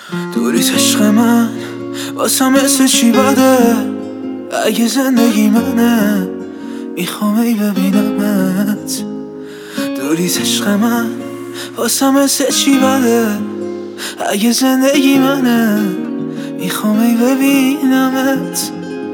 دوریت عشق من واسم مثل چی بده؟ اگه زندگی منه میخوام ای ببینمت. دوریت عشق من واسم مثل چی بده؟ اگه زندگی منه میخوام ای ببینمت.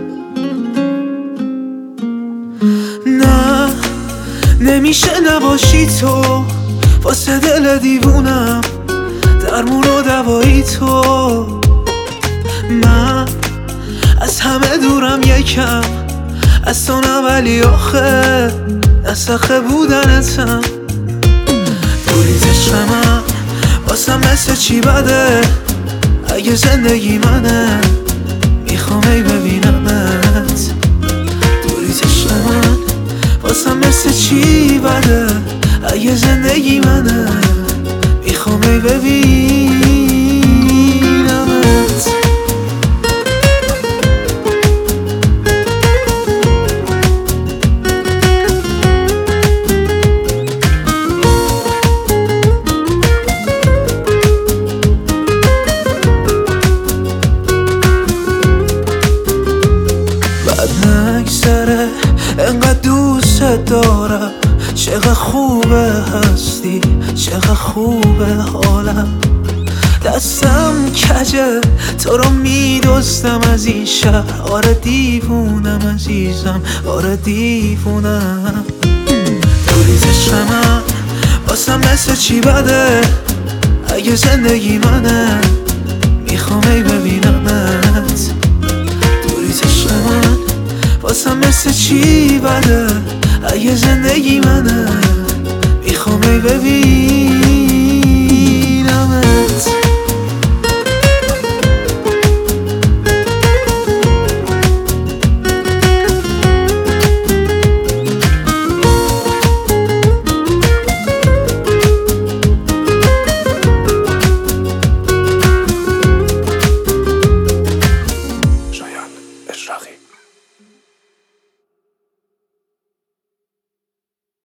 نه نمیشه نباشی تو، واسه دل دیوونم درمون و دوایی تو. من از همه دورم یکم، از تو نه ولی آخه نسخه بودنتم. دوریت عشق من واسم مثل چی بده؟ اگه زندگی منه میخوام ای ببینمت. دوریت عشق من واسم مثل چی بده؟ اگه زندگی منه میخوام ای ببینمت. بعد نگذره انقدر دوست دارم، چقدر خوبه هستی، چقدر خوبه حالم. دستم کجه تو رو میدوستم از این شهر، آره دیوونم عزیزم، آره دیوونم. دوریت عشق من واسم مثل چی بده؟ اگه زندگی منه میخوام ای ببینمت. دوریت عشق من واسم مثل چی بده؟ اگه زندگی منه میخوام ای ببینمت.